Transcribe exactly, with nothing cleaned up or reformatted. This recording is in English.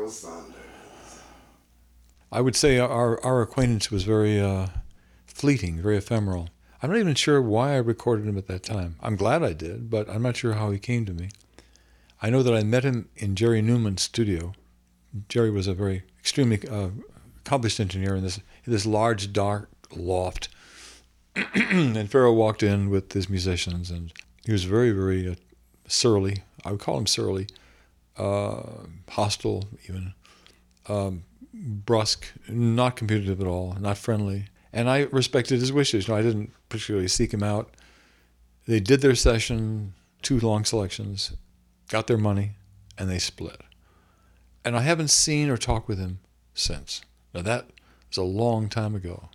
Pharoah Sanders. I would say our, our acquaintance was very uh, fleeting, very ephemeral. I'm not even sure why I recorded him at that time. I'm glad I did, but I'm not sure how he came to me. I know that I met him in Jerry Newman's studio. Jerry was a very extremely uh, accomplished engineer in this in this large, dark loft. And Pharoah walked in with his musicians, and he was very, very uh, surly. I would call him surly, uh, hostile even, um, brusque, not communicative at all, not friendly. And I respected his wishes. No, I didn't particularly seek him out. They did their session, two long selections, got their money, and they split. And I haven't seen or talked with him since. Now that was a long time ago.